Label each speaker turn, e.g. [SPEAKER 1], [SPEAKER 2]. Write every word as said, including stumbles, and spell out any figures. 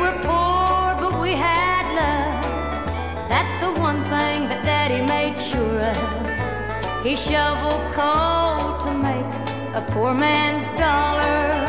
[SPEAKER 1] were poor, but we had love. That's the one thing that Daddy made sure of. He shoveled coal to make a poor man's dollar.